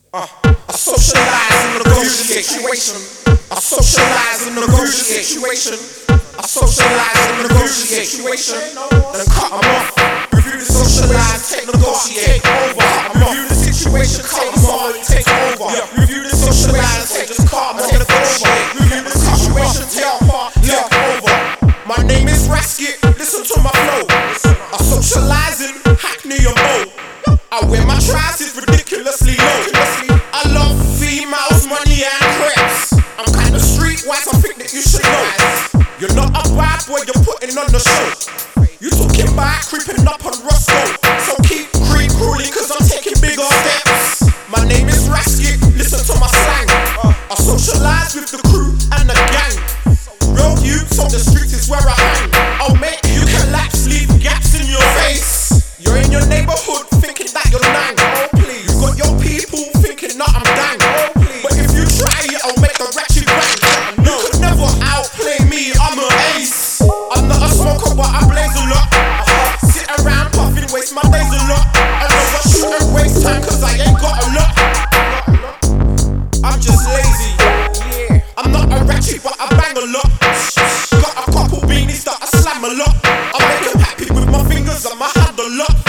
I socialize and negotiate situation. I socialize and negotiate situation. I socialize and negotiate situation. Then cut 'em off. Review the socialize, take negotiate over. Review the situation, take 'em off, take over. Review the socialize, take just cut 'em off, negotiate. Review the situation, take apart, take over. My name is Rasket, listen to my flow. I socialize in Hackney and Bow. I wear my trousers ridiculously low. I love females, money and crepes. I'm kinda streetwise, I think that you should know. You're not a bad boy, you're putting on the show. You talking about creeping up on Roscoe. So keep crawling cause I'm taking bigger steps. My name is Rasket, listen to my slang. I socialize with the crew and the gang. Real youths on the streets is where I hang. I'll make you collapse, leave gaps in your face. You're in your neighborhood thinking that you're nang. Oh please, you got your people thinking that I'm dang. Oh please, but if you try it, I'll make the ratchet bang. You could never outplay me, I'm an ace. I'm not a smoker, but I blaze a lot. Sit around puffing, waste my days a lot. I never shoot and waste time cause I ain't got a lot. I'm just lazy. I'm not a ratchet, but I bang a lot. Got a couple beanies that I slam a lot. I make them happy with my fingers and my hand a lot.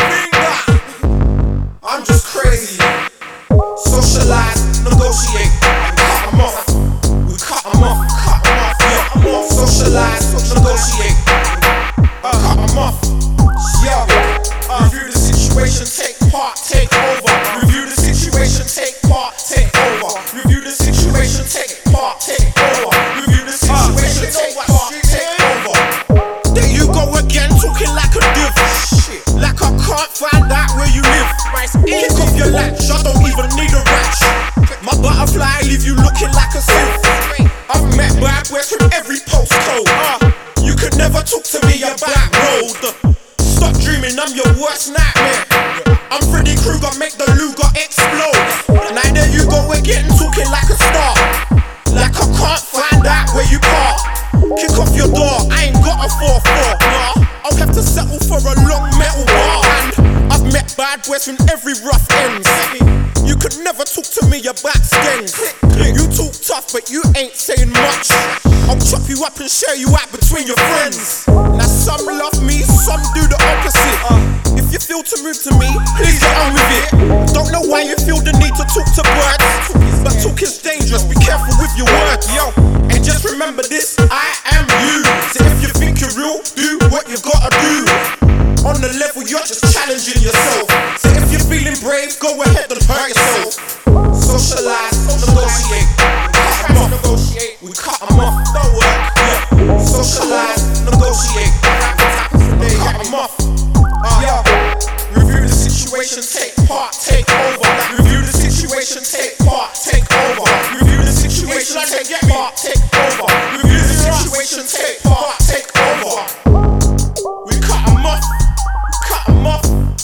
I'm just crazy. Socialize, negotiate, and cut 'em off. We cut 'em off, yeah. Socialize, negotiate, cut 'em off. Yeah. Review the situation, take part, take over. Review the situation, take part, take over. Review the situation, take part, take over. Review the situation, take part, take over. There you go again, talking like a div. Like I can't find out where you live. Kick off your latch, I don't even need a ratch. My butterfly leave you looking like a sieve. I've met bad boys from every postcode. You could never talk to me about road. Stop dreaming, I'm your worst nightmare. I'm Freddy Krueger, make the Luger explode. Now there you go again, talking like a star. Like I can't find out where you park. Kick off your door, I ain't got a 4-4. I'll have to settle for a long metal bar. And I've met bad boys from every rough ends. You could never talk to me about skins. You talk tough, but you ain't saying much. I'll chop you up and share you out between your friends. Now some love me, some do the opposite. If you feel to move to me, please get on with it. Don't know why you feel the need to talk to birds, but talk is dangerous, be careful with your words. Yo, and just remember this, I am you. So if you think you're real, do what you gotta do. On the level, you're just challenging yourself. So if you're feeling brave, go ahead and hurt yourself. Socialize, negotiate, cut 'em off. We cut 'em off, don't work. Yeah. Socialize, negotiate, cut 'em off. Yeah. Review the situation, take part, take over. Review the situation, take part, take over. Review the situation, take part, take over. Review the situation, take part, take over. We cut 'em off, cut 'em off.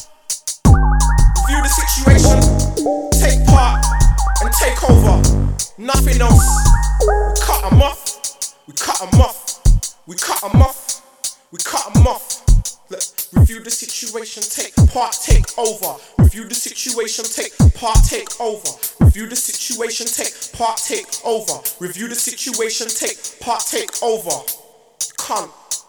Review the situation, take part, and take over. Nothing else. We cut 'em off, we cut 'em off, we cut 'em off, we cut 'em off. Look, review the situation, take part, take over. Review the situation, take part, take over. Review the situation, take part, take over. Review the situation, take part, take over. Cunt.